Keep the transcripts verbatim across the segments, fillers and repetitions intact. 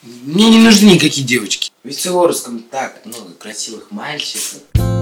Мне не нужны никакие девочки. Ведь в Суворовском так много красивых мальчиков.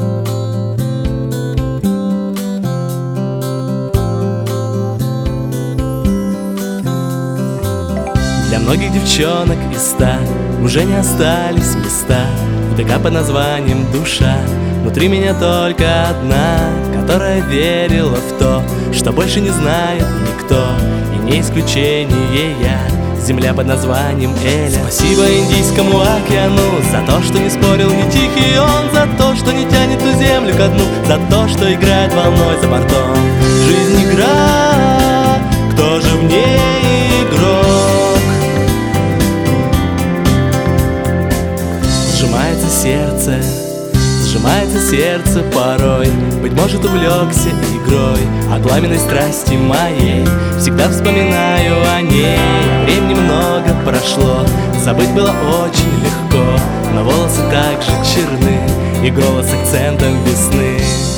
Для многих девчонок из ста уже не остались места в ДК под названием «Душа». Внутри меня только одна, которая верила в то, что больше не знает никто, и не исключение я. Земля под названием Эля. Спасибо Индийскому океану за то, что не спорил ни тихий он, за то, что не тянет ту землю ко дну, за то, что играет волной за бортом. Жизнь игра, кто же в ней игрок? Сжимается сердце, сжимается сердце порой. Быть может, увлекся игрой от пламенной страсти моей. Всегда вспоминаю о ней. Времени много прошло, забыть было очень легко, но волосы так же черны, и голос акцентом весны.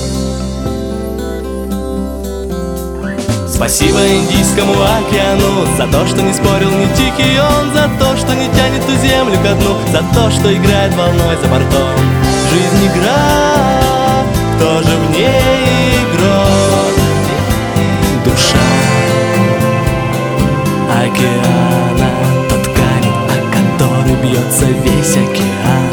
Спасибо Индийскому океану за то, что не спорил ни тихий он, за то, что не тянет ту землю ко дну, за то, что играет волной за бортом. Жизнь игра, кто же в ней игрок? Душа океана, тот камень, о который бьется весь океан.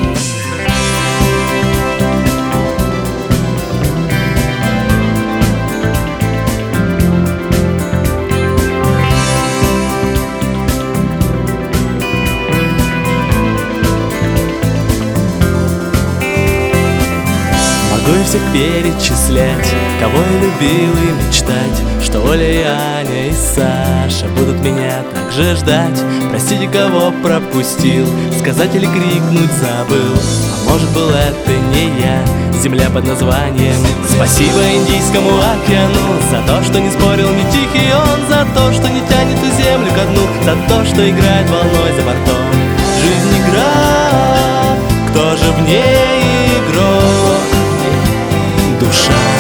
Могу я всех перечислять, кого я любил и мечтать, что Оля и Аня и Саша будут меня так же ждать. Простите, кого пропустил, сказать или крикнуть забыл, а может был это не я. Земля под названием. Спасибо Индийскому океану за то, что не спорил ни тихий он, за то, что не тянет ту землю ко дну, за то, что играет волной за бортом. Жизнь игра, кто же в ней игрок? Душа